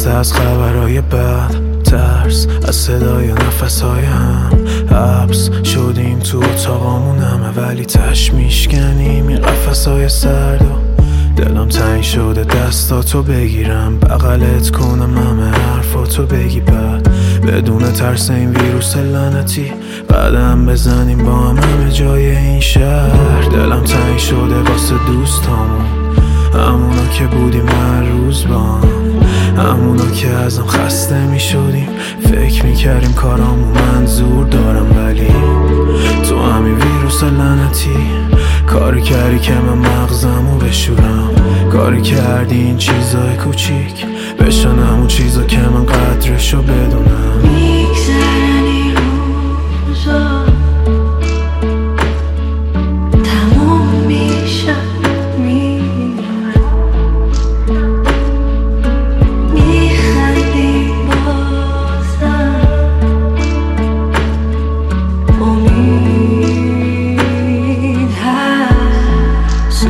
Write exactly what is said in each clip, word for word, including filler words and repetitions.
خسته از خبرهای بد، ترس از صدای نفسهای هم، حبس شدیم تو اتاقامون همه ولی تش میشکنیم این قفسهای سرد و دلم تنگ شده دستاتو بگیرم بغلت کنم همه حرفاتو بگی بعد بدون ترس این ویروس لعنتی قدم بزنیم با هم همه جای این شهر. دلم تنگ شده واسه دوستامون، همونا که بودیم هر روز با هم، همونا که ازم خسته می شدیم فکر می کردیم کارامون منظور دارم ولی تو همین ویروس لعنتی کاری کردی که من مغزمو بشورم، کاری کردی این چیزای کوچیک بشن همون چیزا که من قدرشو بدونم. میگذرن این روزا تموم میشن میرن، میخندی بازم امید هست.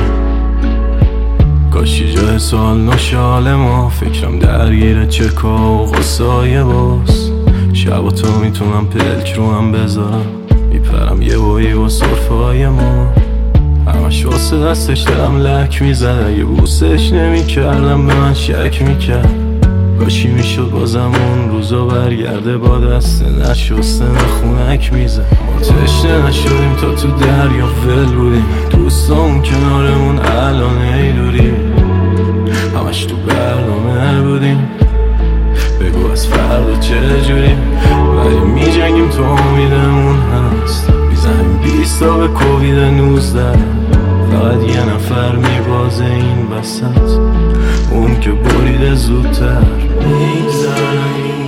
کاشی جای سوال نشال ما فکرم درگیره چکا و غصای باز شب و تو میتونم پلک رو هم بذارم میپرم یه بایی با صرفای ما همش واسه دستش دلم لک میزد اگه بوسش نمی کردم به من شک میکرد کاشی میشد بازم اون روزا برگرده با دست نشسته نخونک میزد ما تشنه نشدیم تا تو دریا ول بودیم دوستامون کنارمون الان ای دوری همش تو برنامه بودیم بگو از فردا چه جوریم ولی میجنگیم تو امیدمون هست میزنیم بیست تا به کووید نوزده فقط یه نفر میبازه این وسط اون که بریده زودتر. میگذرن